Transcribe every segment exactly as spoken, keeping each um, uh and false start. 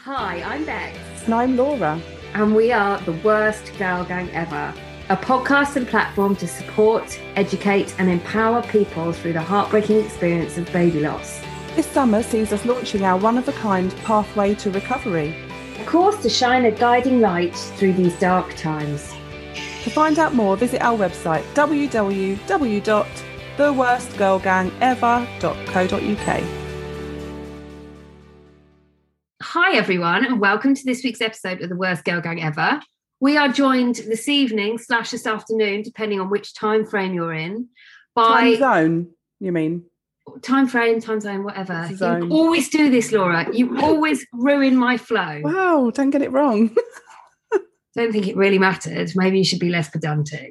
Hi, I'm Bex. And I'm Laura. And we are the Worst Girl Gang Ever, a podcast and platform to support, educate and empower people through the heartbreaking experience of baby loss. This summer sees us launching our one-of-a-kind pathway to recovery. A course to shine a guiding light through these dark times. To find out more, visit our website w w w dot the worst girl gang ever dot co dot u k. Hi everyone, and welcome to this week's episode of the Worst Girl Gang Ever. We are joined this evening slash this afternoon, depending on which time frame you're in, by Time zone, you mean? Time frame, time zone, whatever. Zone. You always do this, Laura. You always ruin my flow. Wow, don't get it wrong. Don't think it really mattered. Maybe you should be less pedantic.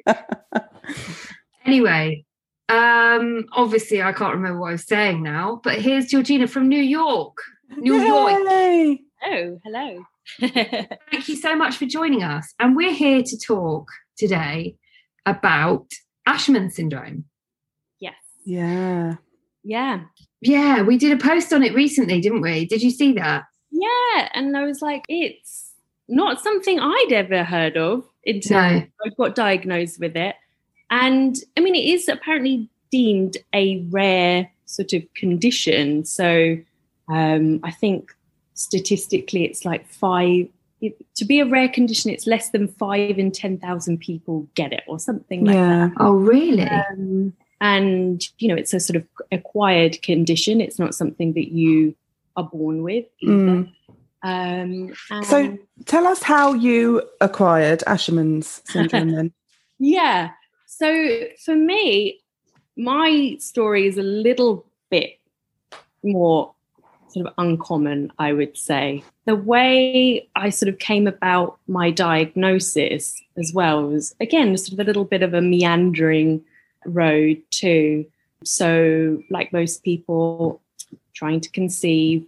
Anyway, um, obviously I can't remember what I was saying now, but here's Georgina from New York. New Yay! York. Oh, hello. Thank you so much for joining us. And we're here to talk today about Asherman syndrome. Yes. Yeah. Yeah. Yeah, we did a post on it recently, didn't we? Did you see that? Yeah. And I was like, it's not something I'd ever heard of until No. I got diagnosed with it. And I mean, it is apparently deemed a rare sort of condition. So um, I think statistically it's like five, it, to be a rare condition, it's less than five in ten thousand people get it or something like Yeah. that. Oh, really? Um, and, you know, it's a sort of acquired condition. It's not something that you are born with either. Mm. Um, and So tell us how you acquired Asherman's syndrome then. yeah. So for me, my story is a little bit more sort of uncommon, I would say. The way I sort of came about my diagnosis as well was, again, sort of a little bit of a meandering road too. So like most people, trying to conceive.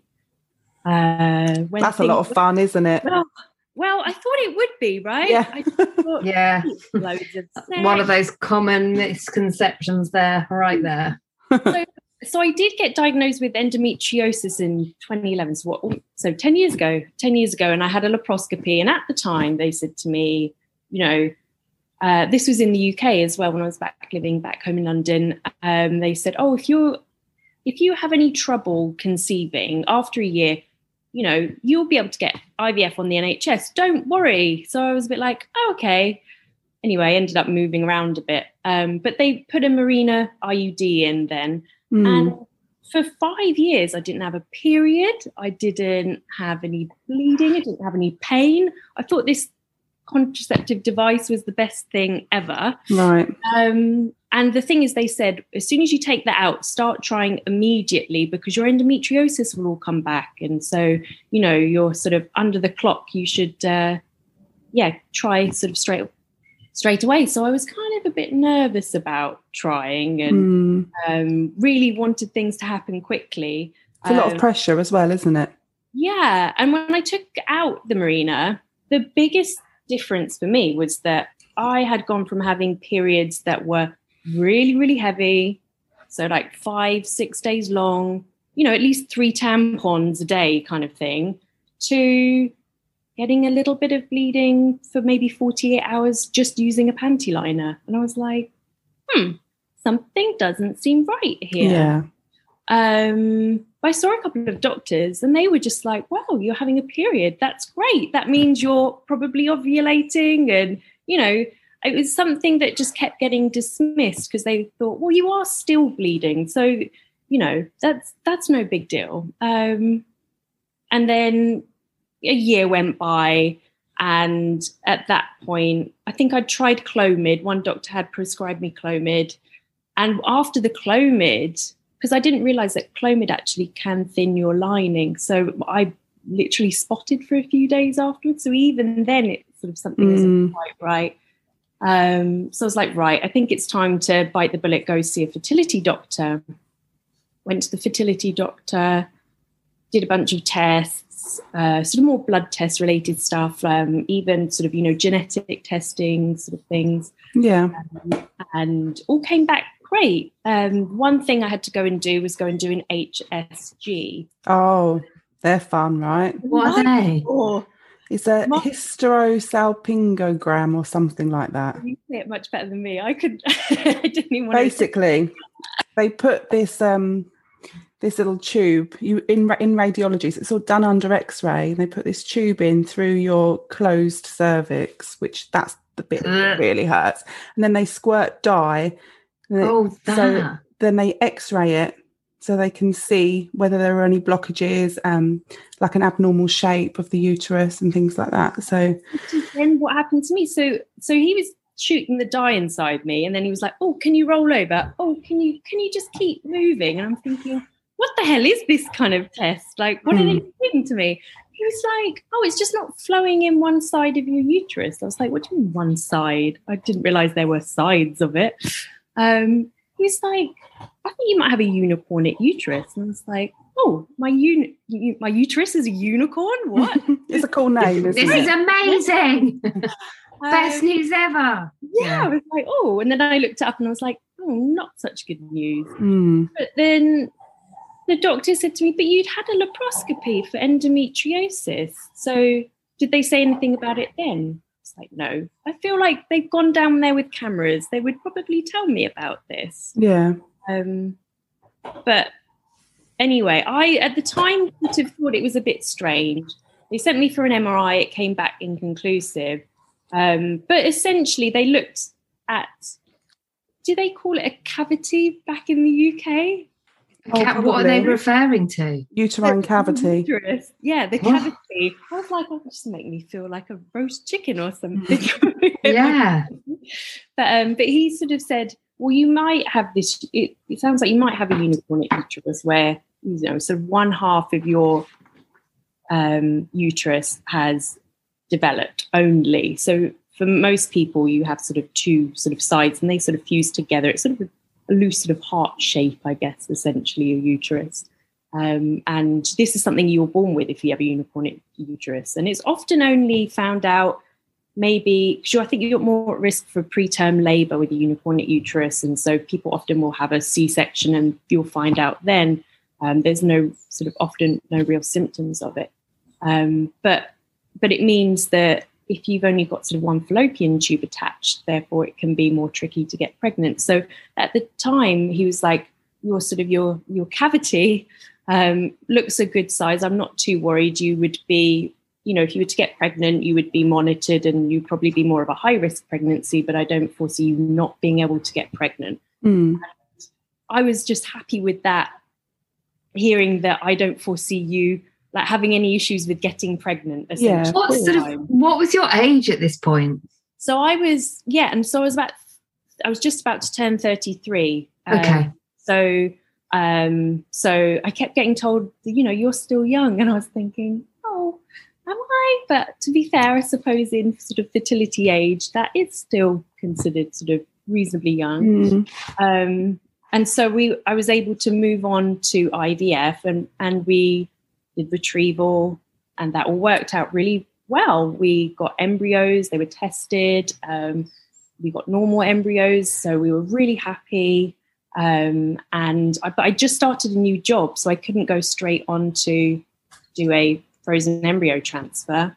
Uh, when That's a lot of fun, isn't it? Well, well, I thought it would be, right? Yeah. I thought, Yeah. loads of sex. One of those common misconceptions there, right there. So, so I did get diagnosed with endometriosis in twenty eleven. So, what, so ten years ago, ten years ago, and I had a laparoscopy. And at the time, they said to me, you know, uh, this was in the U K as well when I was back living back home in London. Um, they said, oh, if you if you have any trouble conceiving after a year, you know, you'll be able to get I V F on the N H S. Don't worry. So I was a bit like, oh, okay. Anyway, I ended up moving around a bit. Um, but they put a Mirena I U D in then. Mm. And for five years, I didn't have a period. I didn't have any bleeding. I didn't have any pain. I thought this contraceptive device was the best thing ever. Right. Um, and the thing is, they said, as soon as you take that out, start trying immediately because your endometriosis will all come back. And so, you know, you're sort of under the clock. You should, uh, yeah, try sort of straight straight away. So I was kind of a bit nervous about trying and Mm. um, really wanted things to happen quickly. It's a lot Um, of pressure as well, isn't it? Yeah. And when I took out the Mirena, the biggest difference for me was that I had gone from having periods that were really, really heavy, so like five, six days long, you know, at least three tampons a day kind of thing, to getting a little bit of bleeding for maybe forty-eight hours just using a panty liner. And I was like, hmm, something doesn't seem right here. Yeah. Um, I saw a couple of doctors and they were just like, wow, you're having a period. That's great. That means you're probably ovulating. And, you know, it was something that just kept getting dismissed because they thought, well, you are still bleeding. So, you know, that's that's no big deal. Um, and then a year went by. And at that point, I think I'd tried Clomid. One doctor had prescribed me Clomid. And after the Clomid, because I didn't realize that Clomid actually can thin your lining. So I literally spotted for a few days afterwards. So even then, it's sort of something Mm. isn't quite right. Um, so I was like, right, I think it's time to bite the bullet, go see a fertility doctor. Went to the fertility doctor, did a bunch of tests, uh, sort of more blood test related stuff, um, even sort of, you know, genetic testing sort of things. Yeah. Um, and all came back great. Um, one thing I had to go and do was go and do an H S G. Oh, They're fun, right? What are they? Or It's a Mo- hysterosalpingogram or something like that. you say it much better than me. I could. I didn't even want Basically, they put this um this little tube you in in radiology. So it's all done under X-ray. They put this tube in through your closed cervix, which that's the bit that really hurts. And then they squirt dye. And it- Oh, that. So then they X-ray it so they can see whether there are any blockages, um, like an abnormal shape of the uterus and things like that. So Which is then what happened to me. So so he was shooting the dye inside me, and then he was like, "Oh, can you roll over? Oh, can you can you just keep moving?" And I'm thinking, what the hell is this kind of test? Like, what Hmm. are they doing to me? He was like, "Oh, it's just not flowing in one side of your uterus." I was like, "What do you mean one side?" I didn't realize there were sides of it. Um, he was like, "I think you might have a unicorn uterus." And I was like, "Oh, my uni- my uterus is a unicorn? What?" it's a cool name, isn't This it? is amazing. Best Um, news ever. yeah, I was like, "Oh," and then I looked it up and I was like, "Oh, not such good news." Mm. But then the doctor said to me, "But you'd had a laparoscopy for endometriosis. So did they say anything about it then?" It's like, no. I feel like they've gone down there with cameras. They would probably tell me about this. Yeah. Um, but anyway, I at the time sort of thought it was a bit strange. They sent me for an M R I. It came back inconclusive. Um, but essentially, they looked at, do they call it a cavity back in the U K? Oh, Ca- what are they probably. referring to? Uterine cavity. Uterus. Yeah, the Oh. cavity. I was like, oh, just make me feel like a roast chicken or something. Yeah. But um, but he sort of said, well, you might have this. It, it sounds like you might have a unicorn uterus where, you know, sort of one half of your um, uterus has developed only. So for most people, you have sort of two sort of sides, and they sort of fuse together. It's sort of a loose sort of heart shape, I guess, essentially a uterus. Um, and this is something you're born with if you have a unicorn uterus. And it's often only found out maybe, because I think you're more at risk for preterm labour with a unicorn uterus. And so people often will have a C-section and you'll find out then. Um, there's no sort of often no real symptoms of it. Um, but but it means that if you've only got sort of one fallopian tube attached, therefore it can be more tricky to get pregnant. So at the time, he was like, your sort of your your cavity um, looks a good size. I'm not too worried. You would be, you know, if you were to get pregnant, you would be monitored and you'd probably be more of a high risk pregnancy, but I don't foresee you not being able to get pregnant. Mm. I was just happy with that, hearing that I don't foresee you like having any issues with getting pregnant. Yeah. What sort of, what was your age at this point? So I was, yeah, and so I was about, I was just about to turn thirty-three. Um, Okay. So, um, so I kept getting told, you know, you're still young, and I was thinking, oh, am I? But to be fair, I suppose in sort of fertility age, that is still considered sort of reasonably young. Mm. Um, and so we, I was able to move on to I V F, and and we did retrieval, and that all worked out really well. We got embryos, they were tested, um, we got normal embryos, so we were really happy. Um, and I, but I just started a new job, so I couldn't go straight on to do a frozen embryo transfer.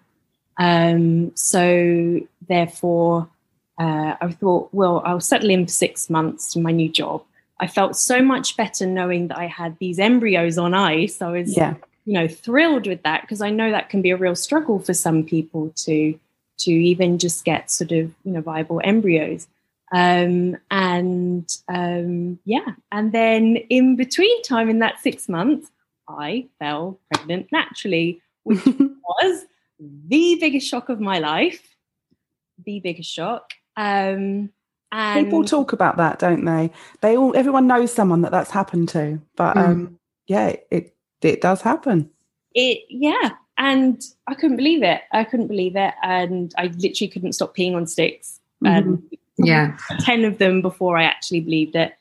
Um, so therefore, uh, I thought, well, I'll settle in for six months to my new job. I felt so much better knowing that I had these embryos on ice. I was Yeah. you know, thrilled with that, because I know that can be a real struggle for some people to to even just get sort of, you know, viable embryos. Um, and um, yeah, and then in between time in that six months, I fell pregnant naturally, which was the biggest shock of my life, the biggest shock. Um, and People talk about that, don't they? They all, everyone knows someone that that's happened to, but Mm. um, yeah, it it does happen. It, yeah, and I couldn't believe it. I couldn't believe it, and I literally couldn't stop peeing on sticks. And Yeah. ten of them before I actually believed it.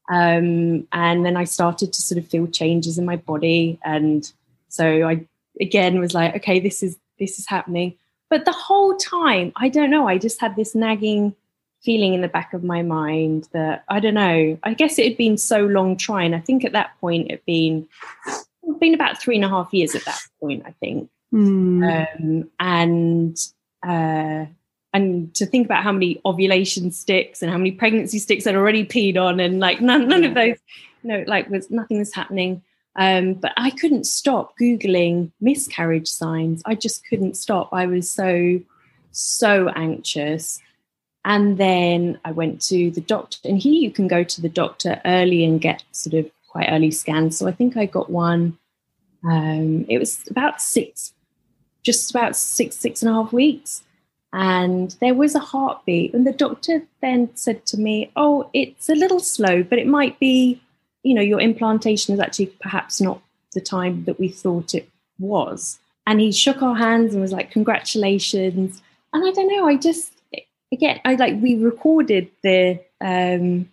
Um, and then I started to sort of feel changes in my body, and so I again was like, okay, this is this is happening. But the whole time, I don't know. I just had this nagging feeling in the back of my mind that, I don't know. I guess it had been so long trying. I think at that point it had been It's been about three and a half years at that point, I think. Mm. Um, and uh, and to think about how many ovulation sticks and how many pregnancy sticks I'd already peed on, and like none none of those, you know, like was nothing was happening. Um, but I couldn't stop Googling miscarriage signs. I just couldn't stop. I was so, so anxious. And then I went to the doctor, and here you can go to the doctor early and get sort of quite early scans. So I think I got one. Um, it was about six, just about six, six and a half weeks. And there was a heartbeat. And the doctor then said to me, oh, it's a little slow, but it might be, you know, your implantation is actually perhaps not the time that we thought it was. And he shook our hands and was like, congratulations. And I don't know, I just, again, I like, we recorded the, um,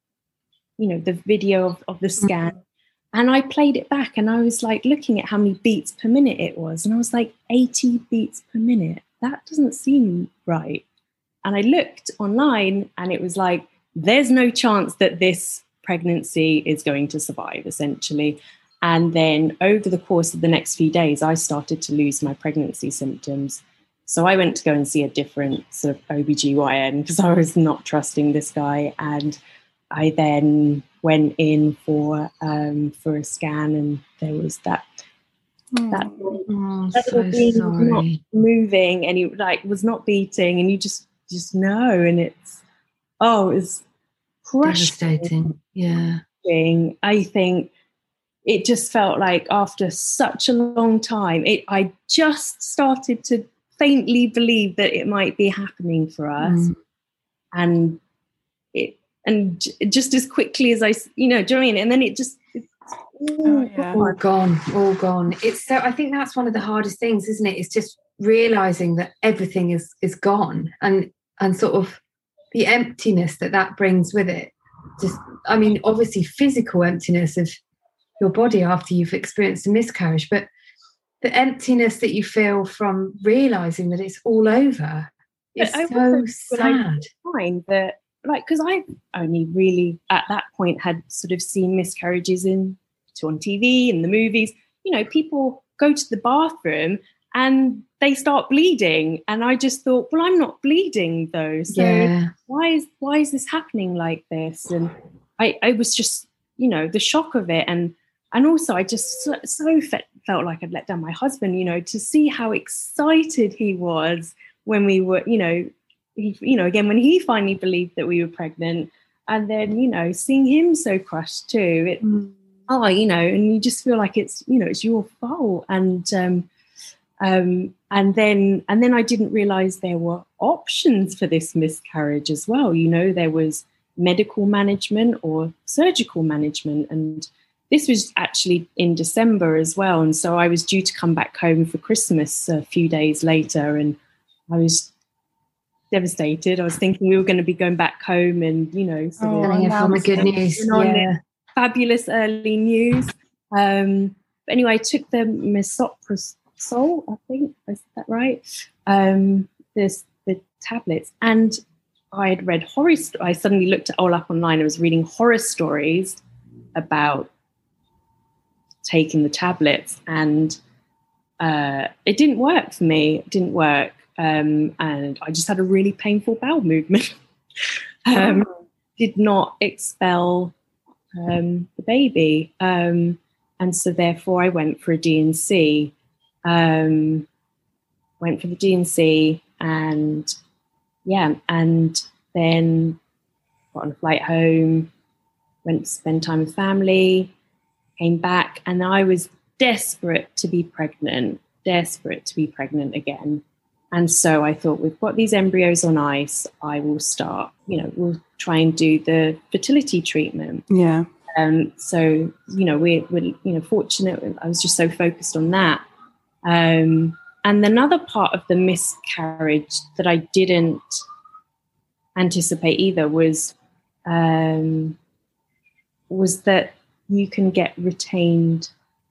you know, the video of, of the scan. Mm-hmm. And I played it back, and I was like looking at how many beats per minute it was. And I was like, eighty beats per minute. That doesn't seem right. And I looked online, and it was like, there's no chance that this pregnancy is going to survive, essentially. And then over the course of the next few days, I started to lose my pregnancy symptoms. So I went to go and see a different sort of O B G Y N because I was not trusting this guy. And I then went in for um, for a scan, and there was that oh, that, oh, that so was sorry. not moving, and he like was not beating, and you just just know, and it's oh, it's devastating. Yeah, I think it just felt like after such a long time, it I just started to faintly believe that it might be happening for us, mm. and it and j- just as quickly as I, you know, do you know what I mean? And then it just it's, oh, yeah. all gone, all gone. It's so I think that's one of the hardest things, isn't it? It's just realizing that everything is is gone, and and sort of the emptiness that that brings with it. Just, I mean, obviously physical emptiness of your body after you've experienced a miscarriage, but the emptiness that you feel from realizing that it's all over is so sad. Find that, like, because I only really at that point had sort of seen miscarriages in on T V and the movies. You know, people go to the bathroom and they start bleeding, and I just thought, well, I'm not bleeding though, so yeah. why is why is this happening like this? And I, I was just, you know, the shock of it, and and also I just so, so fe- felt like I'd let down my husband, you know, to see how excited he was when we were, you know, he, you know, again when he finally believed that we were pregnant, and then, you know, seeing him so crushed too. It, mm. oh, you know, and you just feel like it's, you know, it's your fault, and. um Um, and then and then I didn't realize there were options for this miscarriage as well. You know, there was medical management or surgical management. And this was actually in December as well. And so I was due to come back home for Christmas a few days later. And I was devastated. I was thinking we were going to be going back home and, you know, sort oh, of yeah, the good news. Yeah. Fabulous early news. Um, but anyway, I took the misoprostol. Soul, I think, is that right? Um, this the tablets, and I had read horror. St- I suddenly looked it all up online. I was reading horror stories about taking the tablets, and uh, it didn't work for me. It didn't work, um, and I just had a really painful bowel movement. um, oh. Did not expel um, the baby, um, and so therefore I went for a D and C. Um, went for the D and C, and yeah, and then got on a flight home, went to spend time with family, came back, and I was desperate to be pregnant, desperate to be pregnant again. And so I thought, we've got these embryos on ice, I will start, you know, we'll try and do the fertility treatment. Yeah. Um, so, you know, we're, we're, you know, fortunate. I was just so focused on that. Um, and another part of the miscarriage that I didn't anticipate either was um, was that you can get retained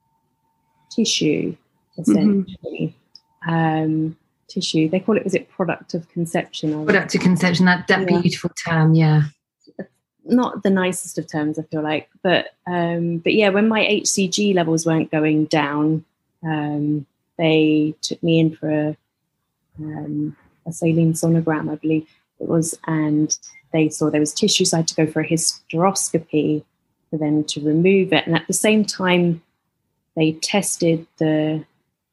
tissue, essentially. Mm-hmm. Um, tissue. They call it, was it product of conception? Product of conception, that, that yeah. beautiful term, yeah. not the nicest of terms, I feel like. But um, but yeah, when my H C G levels weren't going down, um, they took me in for a, um, a saline sonogram, I believe it was, and they saw there was tissue, so I had to go for a hysteroscopy for them to remove it. And at the same time, they tested the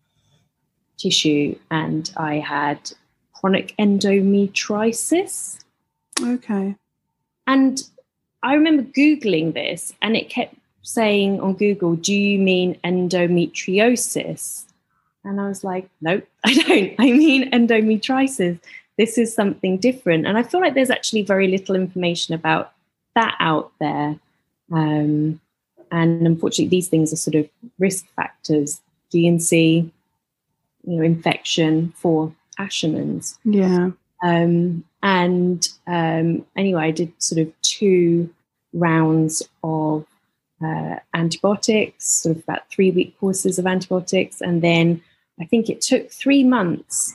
tissue, and I had chronic endometritis. Okay. And I remember Googling this, and it kept saying on Google, do you mean endometriosis? And I was like, nope, I don't. I mean endometritis. This is something different. And I feel like there's actually very little information about that out there. Um, and unfortunately, these things are sort of risk factors, D and C, you know, infection for Asherman's. Yeah. Um, and um, anyway, I did sort of two rounds of uh, antibiotics, sort of about three week courses of antibiotics. And then I think it took three months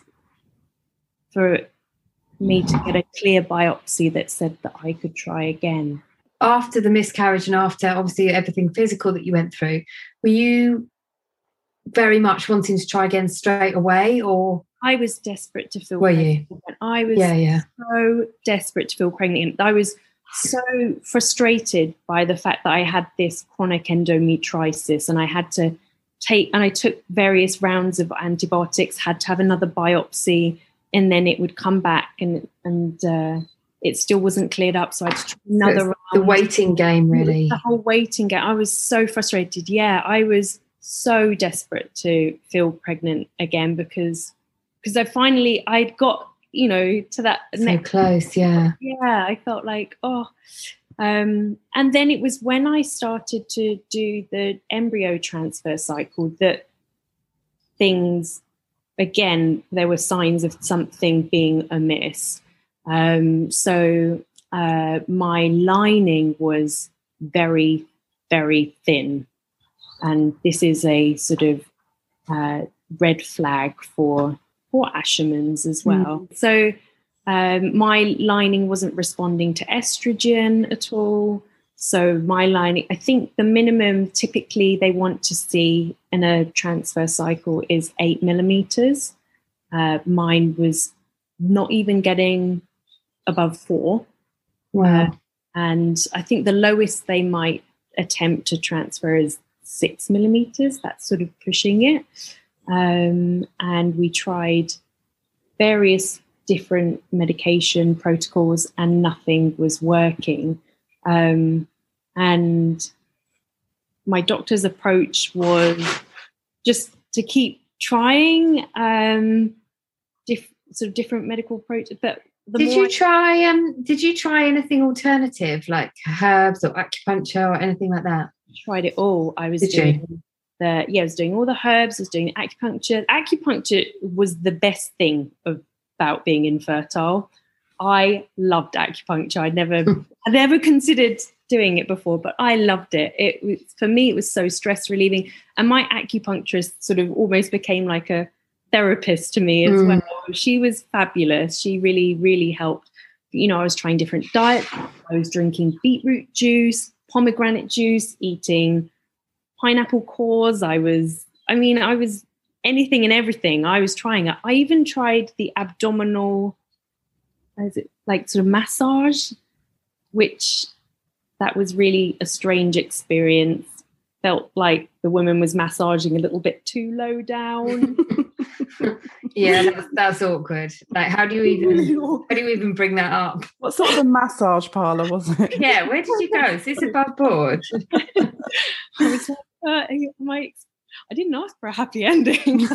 for me to get a clear biopsy that said that I could try again. After the miscarriage and after obviously everything physical that you went through, were you very much wanting to try again straight away, or? I was desperate to feel Were pregnant. you? I was yeah, yeah. so desperate to feel pregnant. I was so frustrated by the fact that I had this chronic endometritis, and I had to take, and I took various rounds of antibiotics, had to have another biopsy, and then it would come back, and and uh, it still wasn't cleared up. So I had to try another so round. The waiting game, really. The whole waiting game. I was so frustrated. Yeah, I was so desperate to feel pregnant again because because I finally I'd got, you know, to that so next close. Yeah, yeah. I felt like oh, um, and then it was when I started to do the embryo transfer cycle that things again there were signs of something being amiss. Um, so uh, my lining was very, very thin. And this is a sort of uh, red flag for, for Asherman's as well. Mm. So um, my lining wasn't responding to estrogen at all. So my lining, I think the minimum typically they want to see in a transfer cycle is eight millimeters. Uh, mine was not even getting above four. Wow. Uh, and I think the lowest they might attempt to transfer is six millimeters. That's sort of pushing it. Um, and we tried various different medication protocols and nothing was working. Um, and my doctor's approach was just to keep trying um, diff- sort of different medical approaches. But the did more you I- try? Um, did you try anything alternative like herbs or acupuncture or anything like that? Tried it all. I was did doing you? the yeah, I was doing all the herbs. I was doing acupuncture. Acupuncture was the best thing of, about being infertile. I loved acupuncture. I'd never, I never considered doing it before, but I loved it. It was, for me, it was so stress relieving, and my acupuncturist sort of almost became like a therapist to me as mm. well. She was fabulous. She really, really helped. You know, I was trying different diets. I was drinking beetroot juice, pomegranate juice, eating pineapple cores. I was, I mean, I was anything and everything. I was trying it. I even tried the abdominal, is it like sort of massage, which that was really a strange experience. Felt like the woman was massaging a little bit too low down. Yeah, that's, that's awkward. Like, how do you even how do you even bring that up? What sort of a massage parlour was it? Yeah, where did you go? Is this above board? I was like, uh, my, I didn't ask for a happy ending.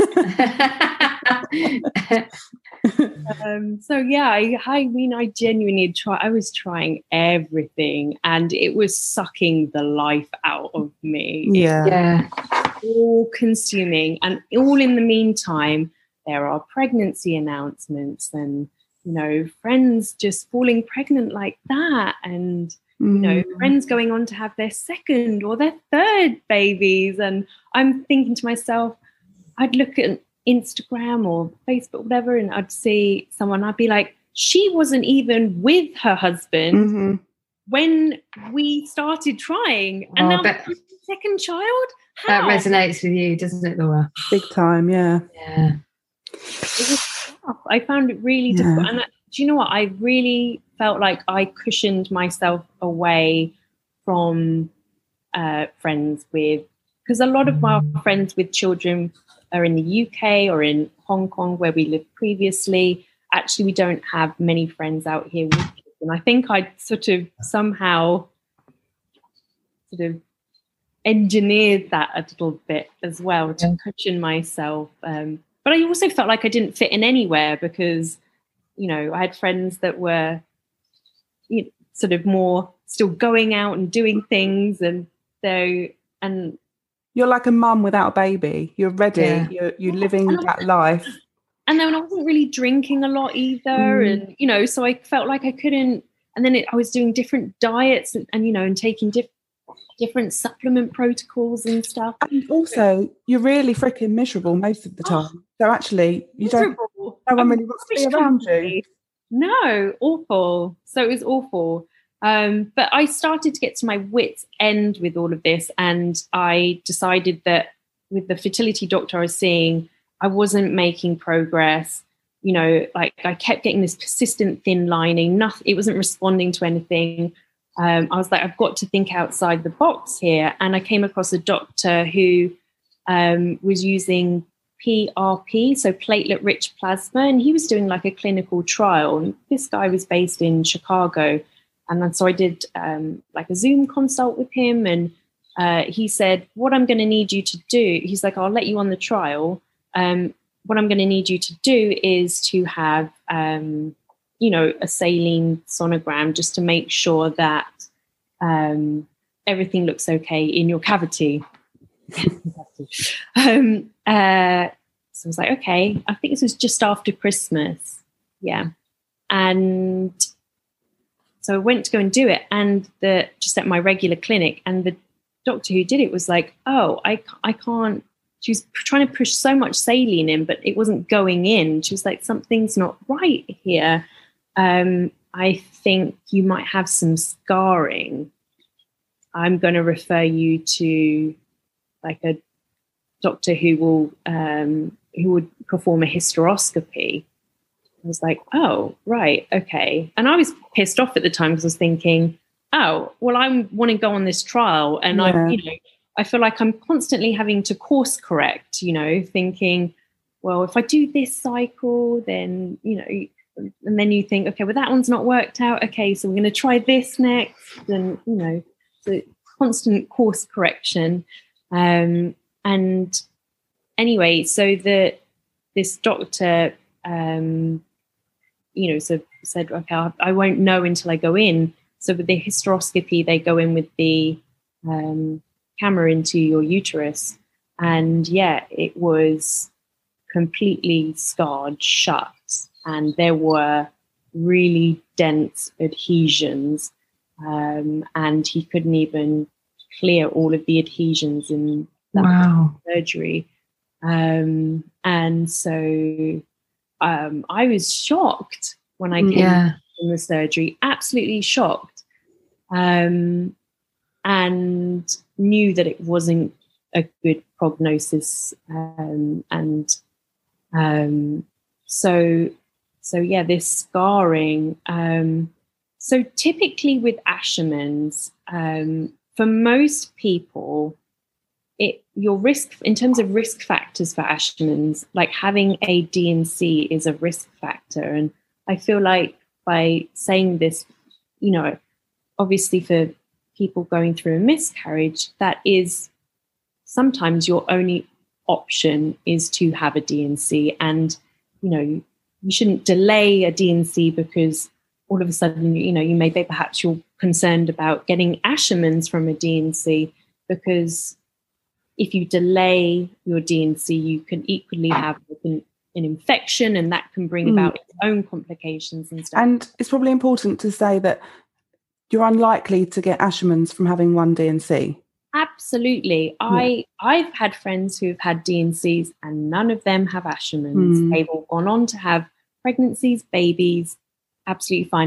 um, so yeah, I, I mean, I genuinely try. I was trying everything, and it was sucking the life out of me. Yeah, yeah, all consuming, and all in the meantime, there are pregnancy announcements, and you know, friends just falling pregnant like that, and you know, mm. friends going on to have their second or their third babies, and I'm thinking to myself, I'd look at Instagram or Facebook, whatever, and I'd see someone, I'd be like, she wasn't even with her husband mm-hmm. when we started trying, and Oh, now but- the second child. How? That resonates with you, doesn't it, Laura? Big time, yeah. Yeah. It was tough. I found it really Yeah. difficult. And I, do you know what? I really felt like I cushioned myself away from uh, friends with, because a lot of my friends with children are in the U K or in Hong Kong, where we lived previously. Actually, we don't have many friends out here with kids. And I think I sort of somehow sort of engineered that a little bit as well to Yeah. cushion myself. Um, but I also felt like I didn't fit in anywhere because, you know, I had friends that were you know, sort of more still going out and doing things. And so, and You're like a mum without a baby. You're ready. Yeah. You're, you're living that life. and then I wasn't really drinking a lot either. Mm. And, you know, so I felt like I couldn't, and then it, I was doing different diets and, and you know, and taking diff- different supplement protocols and stuff. And also, you're really freaking miserable most of the time. So actually, you don't. Miserable. No one I'm really wants to be rubbish around you. company. No, awful. So it was awful. Um, but I started to get to my wits' end with all of this, and I decided that with the fertility doctor I was seeing, I wasn't making progress. You know, like I kept getting this persistent thin lining. Nothing. It wasn't responding to anything. Um, I was like, I've got to think outside the box here. And I came across a doctor who um, was using P R P, so platelet-rich plasma, and he was doing like a clinical trial. And this guy was based in Chicago, and then so I did um, like a Zoom consult with him, and uh, he said, "What I'm going to need you to do," he's like, "I'll let you on the trial. Um, what I'm going to need you to do is to have, um, you know, a saline sonogram just to make sure that um, everything looks okay in your cavity." um, uh, so I was like, okay, I think this was just after Christmas. Yeah. And so I went to go and do it, and the just at my regular clinic, and the doctor who did it was like, oh, I, I can't, she was trying to push so much saline in, but it wasn't going in. She was like, something's not right here. Um, I think you might have some scarring. I'm going to refer you to like a doctor who will um, who would perform a hysteroscopy. I was like, oh, right, okay. And I was pissed off at the time because I was thinking, oh, well, I want to go on this trial, and Yeah. I, you know, I feel like I'm constantly having to course correct. You know, thinking, well, if I do this cycle, then you know, and then you think, okay, well, that one's not worked out. Okay, so we're going to try this next, and you know, so constant course correction. Um, and anyway, so the this doctor, um, you know, so said, okay, I, I won't know until I go in. So with the hysteroscopy, they go in with the um, camera into your uterus, and yeah, it was completely scarred shut, and there were really dense adhesions, um, and he couldn't even clear all of the adhesions in that Wow. surgery. Um, and so um, I was shocked when I came Yeah. from the surgery, absolutely shocked, um, and knew that it wasn't a good prognosis. Um, and um, so, so yeah, this scarring. Um, so typically with Asherman's, um, for most people, it your risk in terms of risk factors for Asherman's, like having a D and C is a risk factor. And I feel like by saying this, you know, obviously for people going through a miscarriage, that is sometimes your only option is to have a D and C. And, you know, you shouldn't delay a D and C because all of a sudden, you know, you may be perhaps you're concerned about getting Asherman's from a D and C, because if you delay your D and C, you can equally have an, an infection, and that can bring Mm. about its own complications and stuff. And it's probably important to say that you're unlikely to get Asherman's from having one D and C. Absolutely. I, I've had friends who've had D and Cs and none of them have Asherman's. Mm. They've all gone on to have pregnancies, babies, absolutely fine.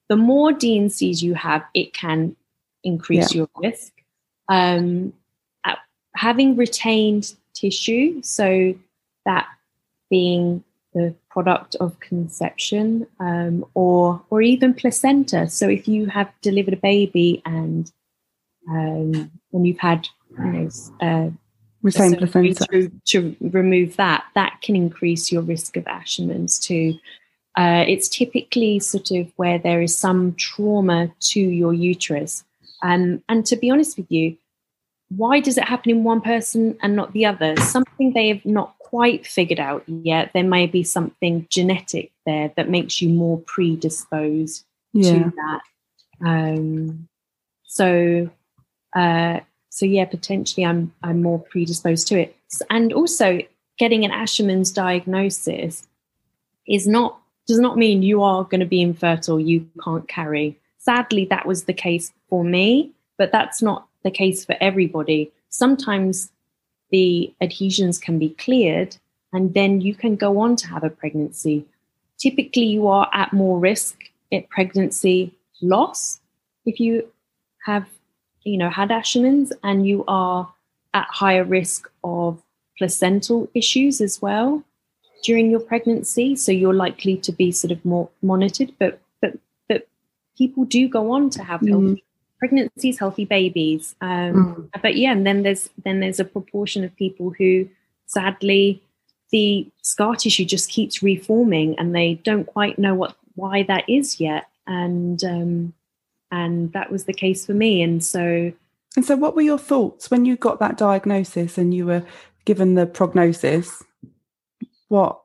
the more D and Cs you have, it can increase Yeah. your risk. Um, uh, having retained tissue, so that being the product of conception, um, or or even placenta. So if you have delivered a baby and um, and you've had, you know, uh, Retained a surgery placenta. to, to remove that, that can increase your risk of Asherman's too. Uh, it's typically sort of where there is some trauma to your uterus. Um, and to be honest with you, why does it happen in one person and not the other? Something they have not quite figured out yet. There may be something genetic there that makes you more predisposed Yeah. to that. Um, so, uh, so yeah, potentially I'm I'm more predisposed to it. And also, getting an Asherman's diagnosis is not does not mean you are going to be infertile. You can't carry. Sadly, that was the case for me, but that's not the case for everybody. Sometimes the adhesions can be cleared and then you can go on to have a pregnancy. Typically, you are at more risk at pregnancy loss if you have, you know, had Asherman's, and you are at higher risk of placental issues as well during your pregnancy. So you're likely to be sort of more monitored, but but but people do go on to have healthy Mm. pregnancies, healthy babies. Um, Mm. But yeah, and then there's then there's a proportion of people who, sadly, the scar tissue just keeps reforming, and they don't quite know what why that is yet. And um, and that was the case for me. And so, And so what were your thoughts when you got that diagnosis and you were given the prognosis? What,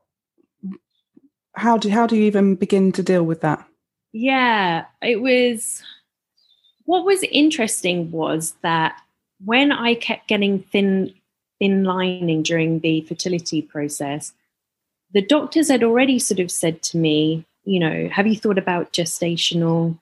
how do, how do you even begin to deal with that? yeah, it was. What was interesting was that when I kept getting thin, thin lining during the fertility process, the doctors had already sort of said to me, you know, have you thought about gestational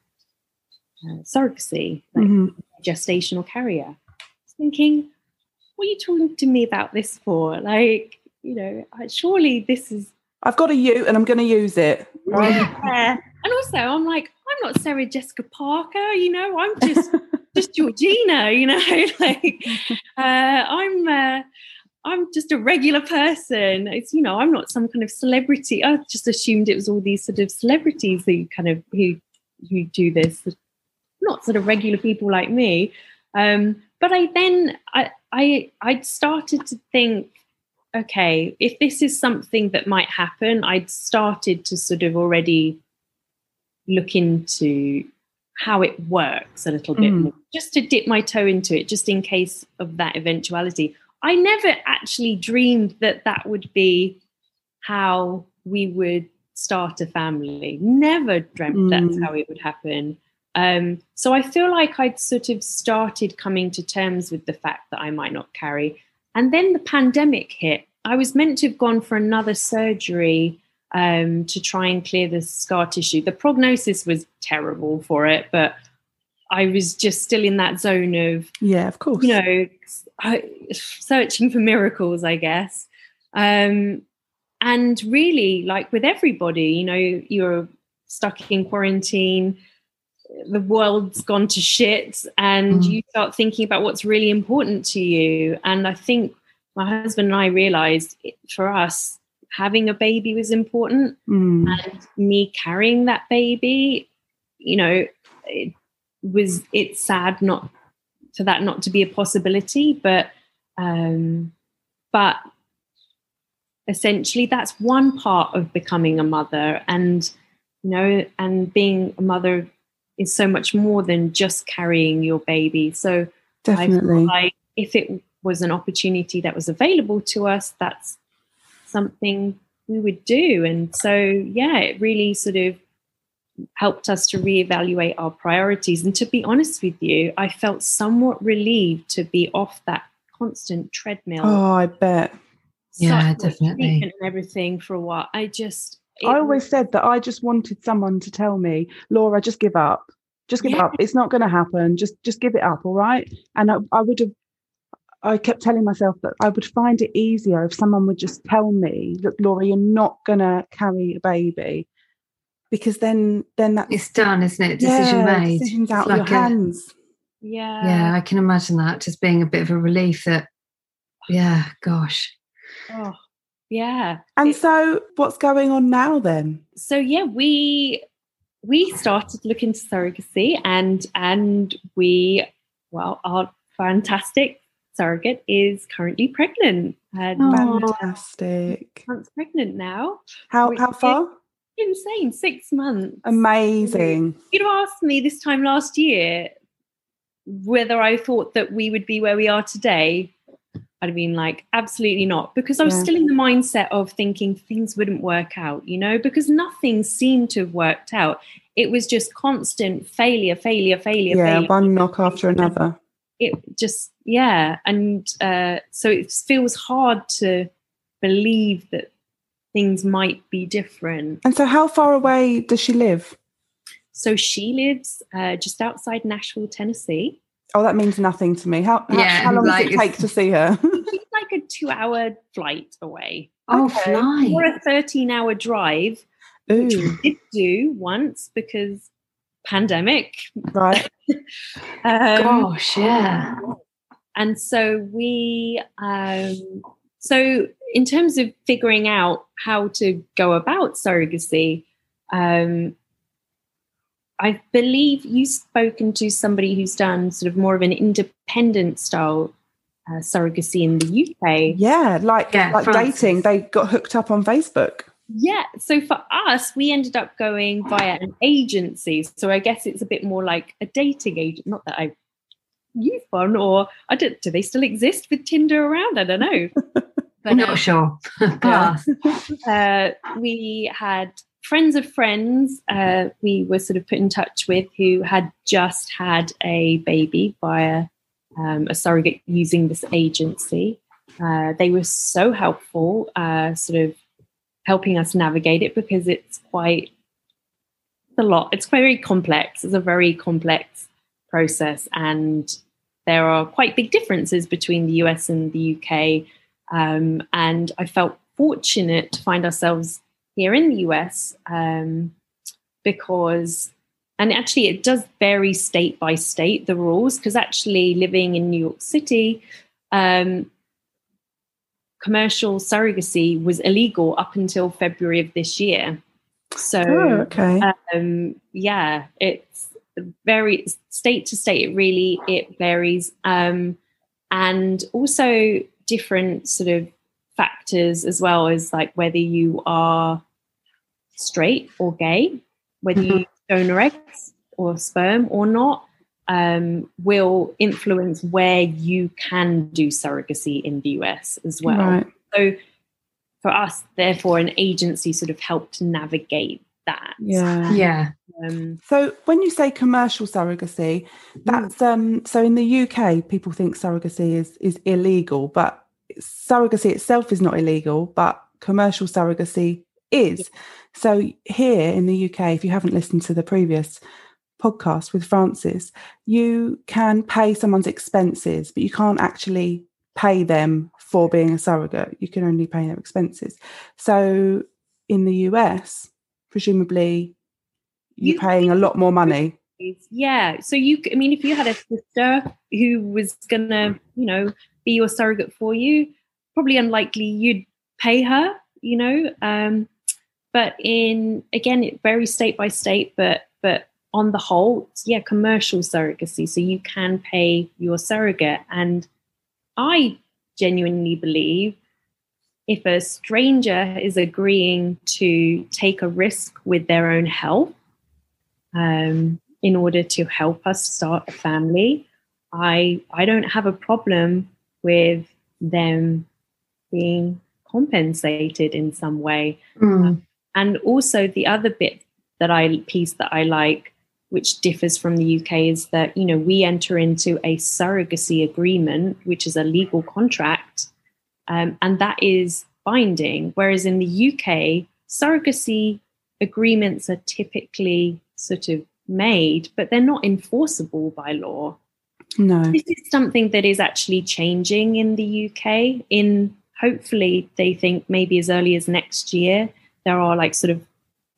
uh, surrogacy, like Mhm. gestational carrier? I was thinking, what are you talking to me about this for? Like, you know, I- surely this is. I've got a U and I'm going to use it. Right? Yeah. And also, I'm like, I'm not Sarah Jessica Parker, you know, I'm just just Georgina, you know, like uh, I'm uh, I'm just a regular person. It's, you know, I'm not some kind of celebrity. I just assumed it was all these sort of celebrities who kind of who who do this, not sort of regular people like me. Um, but I then I I I started to think, okay, if this is something that might happen, I'd started to sort of already look into how it works a little bit Mm. more, just to dip my toe into it, just in case of that eventuality. I never actually dreamed that that would be how we would start a family. Never dreamt Mm. that's how it would happen. Um, so I feel like I'd sort of started coming to terms with the fact that I might not carry. And then the pandemic hit. I was meant to have gone for another surgery um, to try and clear the scar tissue. The prognosis was terrible for it, but I was just still in that zone of, Yeah, of course. you know, I- searching for miracles, I guess. Um, and really, like with everybody, you know, you're stuck in quarantine, the world's gone to shit, and Mm. you start thinking about what's really important to you. And I think my husband and I realized it, for us, having a baby was important, Mm. and me carrying that baby, you know, it was, it's sad not for that not to be a possibility, but um, but essentially that's one part of becoming a mother. And you know, and being a mother is so much more than just carrying your baby. So I Definitely. feel like if it was an opportunity that was available to us, that's something we would do. And so, yeah, it really sort of helped us to reevaluate our priorities. And to be honest with you, I felt somewhat relieved to be off that constant treadmill. Oh, I bet. Yeah, such definitely. treatment and everything for a while. I just, it I always was- said that I just wanted someone to tell me, Laura, just give up. Just give Yeah. up. It's not going to happen. Just just give it up, all right? And I, I would have, I kept telling myself that I would find it easier if someone would just tell me, look, Laura, you're not going to carry a baby. because then then that's it's done, isn't it? Decision yeah, made. decisions out It's of your like a- hands. Yeah. Yeah, I can imagine that just being a bit of a relief that, yeah, gosh. Oh, yeah. And It- so what's going on now then? so yeah, we we started looking into surrogacy, and and we, well, our fantastic surrogate is currently pregnant. And Oh. Fantastic. months pregnant now. How which how is far? Insane, six months. Amazing. You'd have asked me this time last year whether I thought that we would be where we are today. I'd have been like, absolutely not, because I was Yeah. still in the mindset of thinking things wouldn't work out, you know, because nothing seemed to have worked out. It was just constant failure, failure, failure, Yeah, failure. one knock after another. It just, yeah. And uh, so it feels hard to believe that things might be different. And so how far away does she live? So she lives uh, just outside Nashville, Tennessee. Oh, that means nothing to me. How how, Yeah, how long like does it take it's- to see her? She's like a two-hour flight away, Oh, Okay. fly. or a thirteen-hour drive, which Ooh, we did do once because pandemic. right. Um, Gosh, yeah. and so we, um, so in terms of figuring out how to go about surrogacy, um, I believe you've spoken to somebody who's done sort of more of an independent style uh, surrogacy in the U K. Yeah, like Yeah, like Francis. dating. They got hooked up on Facebook. Yeah. So for us, we ended up going via an agency. So I guess it's a bit more like a dating agent. Not that I use one, or I don't. Do they still exist with Tinder around? I don't know. I'm not uh, sure. Pass. uh, we had friends of friends uh, we were sort of put in touch with who had just had a baby via um, a surrogate using this agency. Uh, they were so helpful, uh, sort of helping us navigate it, because it's quite a lot. It's very complex. It's a very complex process, and there are quite big differences between the U S and the U K. Um, and I felt fortunate to find ourselves here in the U S um, because, and actually it does vary state by state, the rules, because actually living in New York City, um, commercial surrogacy was illegal up until February of this year. So, Oh, okay. um, yeah, it's very state to state. It really, it varies. Um, and also different sort of factors as well, as like whether you are straight or gay, whether you donor eggs or sperm or not, um, will influence where you can do surrogacy in the U S as well. Right. So for us, therefore, an agency sort of helped navigate that. Yeah. Yeah. Um, So when you say commercial surrogacy, that's um so in the U K people think surrogacy is is illegal, but surrogacy itself is not illegal, but commercial surrogacy is. So here in the U K, if you haven't listened to the previous podcast with Francis, you can pay someone's expenses, but you can't actually pay them for being a surrogate. You can only pay their expenses. So in the U S, presumably you're You- paying a lot more money. Yeah. So you, I mean, if you had a sister who was gonna, you know, be your surrogate for you, probably unlikely you'd pay her, you know. Um, but in again, it varies state by state, but but on the whole, yeah, commercial surrogacy. So you can pay your surrogate, and I genuinely believe if a stranger is agreeing to take a risk with their own health, um, in order to help us start a family, I I don't have a problem with them being compensated in some way. Mm. And also the other bit that I piece that I like, which differs from the U K, is that, you know, we enter into a surrogacy agreement, which is a legal contract, um, and that is binding. Whereas in the U K, surrogacy agreements are typically sort of made, but they're not enforceable by law. No. This is something that is actually changing in the U K. In hopefully, they think maybe as early as next year, there are like sort of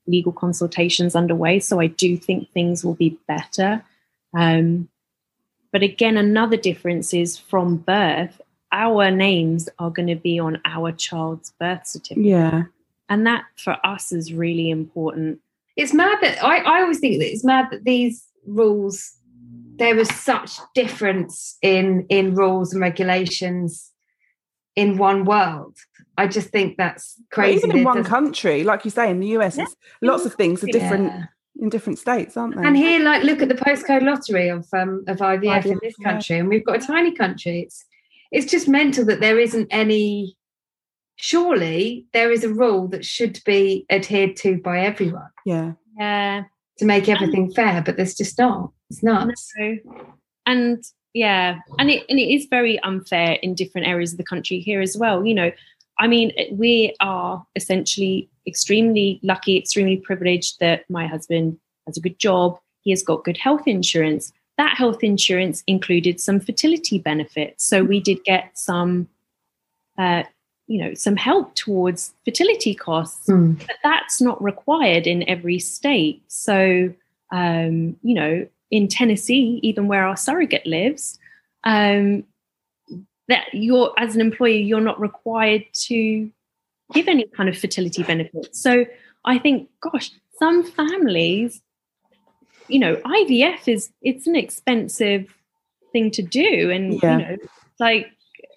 legal consultations underway, so I do think things will be better. Um, but again, another difference is from birth, our names are going to be on our child's birth certificate. Yeah. And that for us is really important. It's mad that I, I always think that it's mad that these rules, there is such difference in in rules and regulations in one world. I just think that's crazy. But even in one doesn't... country, like you say, in the U S, yeah. lots of things are different yeah. in different states, aren't they? And here, like, look at the postcode lottery of um, of I V F I V F in this country, yeah. and we've got a tiny country. It's it's just mental that there isn't any. Surely there is a rule that should be adhered to by everyone. Yeah, yeah, to make everything and, fair, but there's just not. It's nuts. No. And yeah, and it and it is very unfair in different areas of the country here as well. You know, I mean, we are essentially extremely lucky, extremely privileged that my husband has a good job. He has got good health insurance. That health insurance included some fertility benefits. So we did get some, uh, you know, some help towards fertility costs, mm. but that's not required in every state. So, um, you know, in Tennessee, even where our surrogate lives, um, that you're, as an employer, you're not required to give any kind of fertility benefits. So I think, gosh, some families, you know, I V F is, it's an expensive thing to do. And, yeah. you know, like,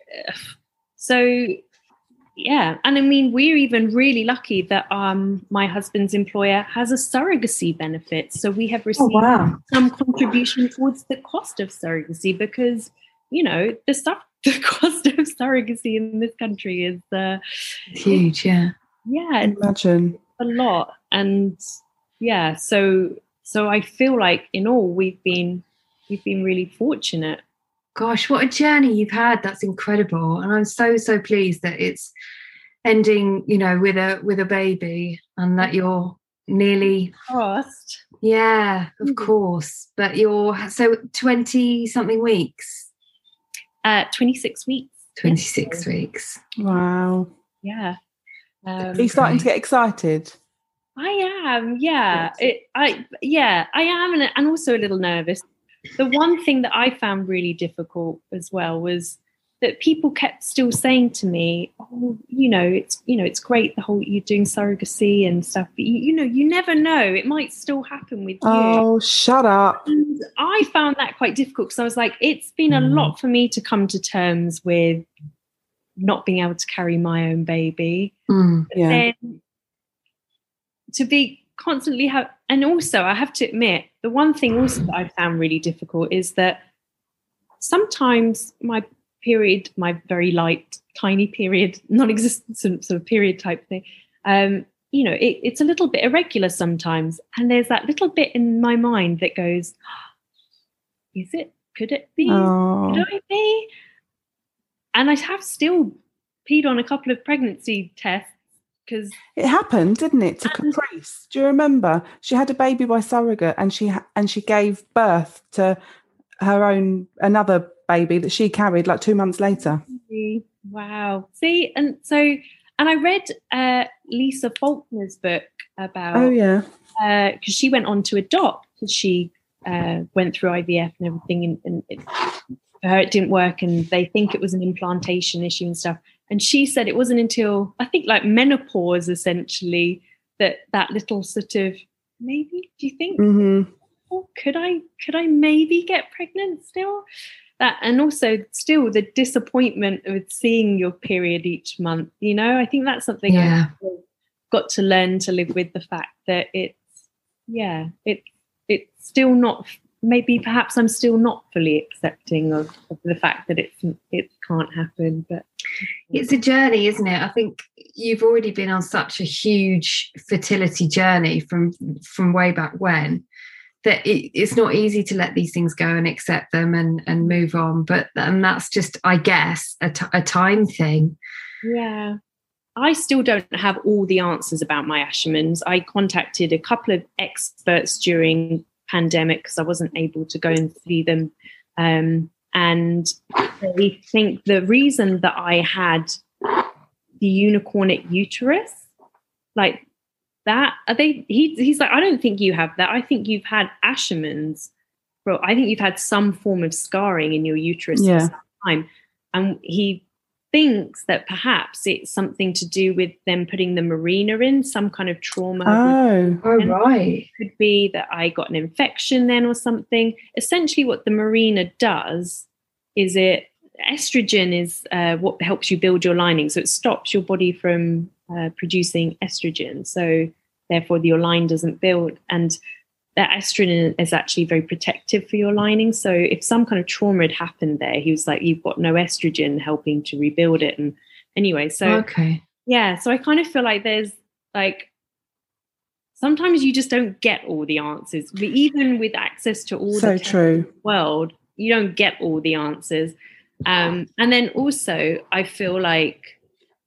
so, yeah. And I mean, we're even really lucky that um, my husband's employer has a surrogacy benefit. So we have received oh, wow. some contribution towards the cost of surrogacy because, you know, the stuff, the cost of surrogacy in this country is uh, huge. Yeah. Yeah. Imagine. A lot. And yeah, so, so I feel like in all we've been, we've been really fortunate. Gosh, what a journey you've had. That's incredible. And I'm so, so pleased that it's ending, you know, with a with a baby and that you're nearly crossed. Yeah, of mm-hmm. course. But you're so twenty something weeks. Uh twenty-six weeks. twenty-six yes. weeks. Wow. Yeah. Um, Are you starting to get excited? I am, yeah. It, I yeah, I am and, and also a little nervous. The one thing that I found really difficult as well was that people kept still saying to me, oh, you know, it's, you know, it's great the whole, you're doing surrogacy and stuff, but you, you know, you never know, it might still happen with you. Oh, shut up. And I found that quite difficult because I was like, it's been a lot for me to come to terms with not being able to carry my own baby. Mm, yeah. Then to be constantly have, and also I have to admit, the one thing also that I found really difficult is that sometimes my period, my very light, tiny period, non-existent sort of period type thing, um, you know, it, it's a little bit irregular sometimes. And there's that little bit in my mind that goes, is it, could it be, oh. could I be? And I have still peed on a couple of pregnancy tests. Because it happened, didn't it, to Caprice? Do you remember? She had a baby by surrogate, and she ha- and she gave birth to her own another baby that she carried like two months later. Wow! See, and so, and I read uh, Lisa Faulkner's book about. Oh yeah, because uh, she went on to adopt. She uh, went through I V F and everything, and, and it, for her it didn't work, and they think it was an implantation issue and stuff. And she said it wasn't until, I think, like menopause, essentially, that that little sort of, maybe, do you think? Mm-hmm. Oh, could I, could I maybe get pregnant still? That, and also still the disappointment of seeing your period each month, you know? I think that's something yeah. I've got to learn to live with, the fact that it's, yeah, it it's still not, maybe perhaps I'm still not fully accepting of, of the fact that it, it can't happen, but it's a journey, isn't it? I think you've already been on such a huge fertility journey from from way back when that it, it's not easy to let these things go and accept them and and move on. But and that's just, I guess, a, t- a time thing. Yeah. I still don't have all the answers about my Ashermans. I contacted a couple of experts during pandemic because I wasn't able to go and see them. Um, and they think the reason that I had the unicornic uterus, like that? Are they? He, he's like, I don't think you have that. I think you've had Asherman's. Bro, I think you've had some form of scarring in your uterus Yeah. for some time. And he thinks that perhaps it's something to do with them putting the Mirena in, some kind of trauma. Oh, Oh, right. It could be that I got an infection then or something. Essentially what the Mirena does is it, estrogen is uh, what helps you build your lining. So it stops your body from uh, producing estrogen. So therefore your line doesn't build. And that estrogen is actually very protective for your lining. So if some kind of trauma had happened there, he was like, you've got no estrogen helping to rebuild it. And anyway, so Okay. yeah, so I kind of feel like there's like, sometimes you just don't get all the answers. But even with access to all so the tests true. in the world, you don't get all the answers. Um, and then also I feel like,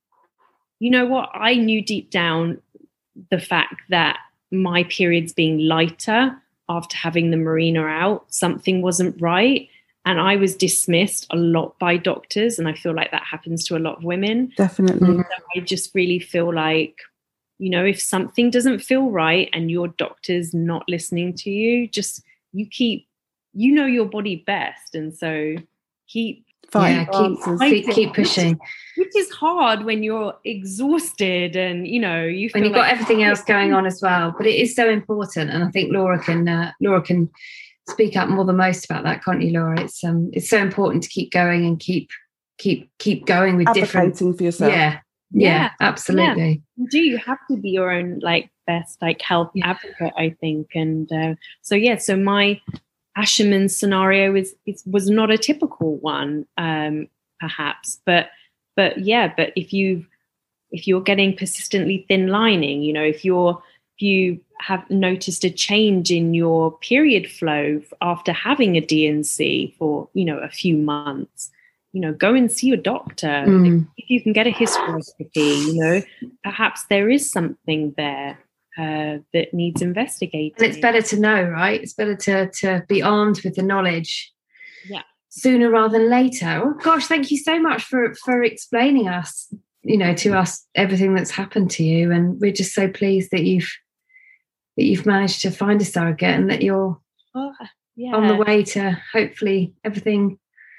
you know what, I knew deep down the fact that my periods being lighter after having the Mirena out, something wasn't right. And I was dismissed a lot by doctors. And I feel like that happens to a lot of women. Definitely. Mm. So I just really feel like, you know, if something doesn't feel right and your doctor's not listening to you, just you keep, you know your body best. And so keep Fine. Yeah, keep, answers. keep, keep pushing. which is hard when you're exhausted and, you know, you feel When you've like, got everything else going on as well. But it is so important. And I think Laura can uh, Laura can speak up more than most about that, can't you, Laura? It's um it's so important to keep going and keep keep keep going with different Advocating for yourself. Yeah. Yeah, Yeah, absolutely. you do, you have to be your own like best like health Yeah. advocate, I think. And uh, so yeah, so my Asherman scenario is it was not a typical one, um, perhaps, but but yeah, but if you if you're getting persistently thin lining, you know, if you're if you have noticed a change in your period flow after having a D N C for, you know, a few months, you know, go and see your doctor. Mm. If you can get a hysteroscopy, you know, perhaps there is something there uh, that needs investigating. And it's better to know, right? It's better to to be armed with the knowledge. Yeah. Sooner rather than later. Oh gosh, thank you so much for for explaining us, you know, to us everything that's happened to you. And we're just so pleased that you've that you've managed to find a surrogate and that you're Oh, yeah. on the way to hopefully everything.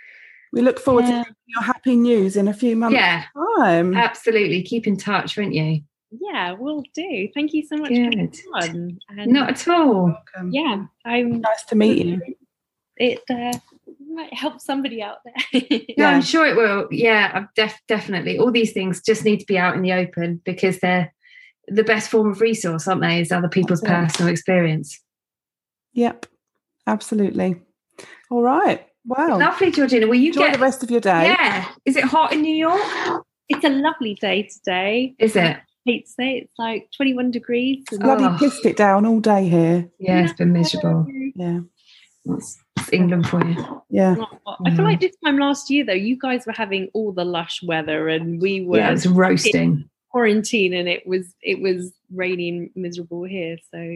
We look forward Yeah. to your happy news in a few months' Yeah, time. absolutely. Keep in touch, won't you? Yeah, will do. Thank you so much Good. for coming on. And Not at all. Welcome. yeah, I'm Nice to meet you. it uh, might help somebody out there. Yeah, Yeah. I'm sure it will. Yeah, I've def- definitely. All these things just need to be out in the open because they're the best form of resource, aren't they? Is other people's Absolutely. personal experience. Yep, absolutely. All right. Wow. Lovely, Georgina. Will you Enjoy get the rest of your day. Yeah. Is it hot in New York? It's a lovely day today. Is it? I hate to say it's like twenty-one degrees. And Bloody Oh. pissed it down all day here. Yeah, it's been miserable. Yeah. It's, it's England for you. Yeah. I feel like this time last year, though, you guys were having all the lush weather, and we were Yeah, it's roasting. quarantine, and it was it was rainy and miserable here. So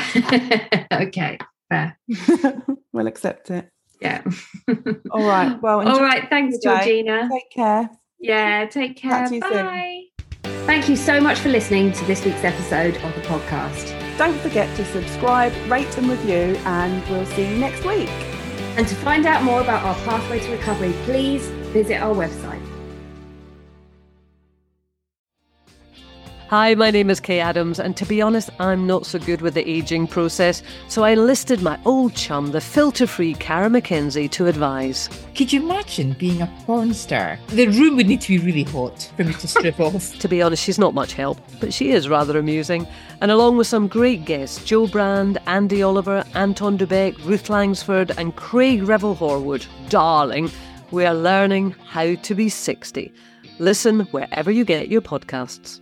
Okay, fair. We'll accept it. Yeah. All right. Well, enjoy All right. Thanks, your day. Georgina. Take care. Yeah, take care. Chat to you soon. Bye. Thank you so much for listening to this week's episode of the podcast. Don't forget to subscribe, rate and review, and we'll see you next week. And to find out more about our pathway to recovery, please visit our website. Hi, my name is Kay Adams, and to be honest, I'm not so good with the ageing process, so I enlisted my old chum, the filter-free Cara McKenzie, to advise. Could you imagine being a porn star? The room would need to be really hot for me to strip off. To be honest, she's not much help, but she is rather amusing. And along with some great guests, Joe Brand, Andy Oliver, Anton Dubeck, Ruth Langsford and Craig Revel-Horwood, darling, we are learning how to be sixty. Listen wherever you get your podcasts.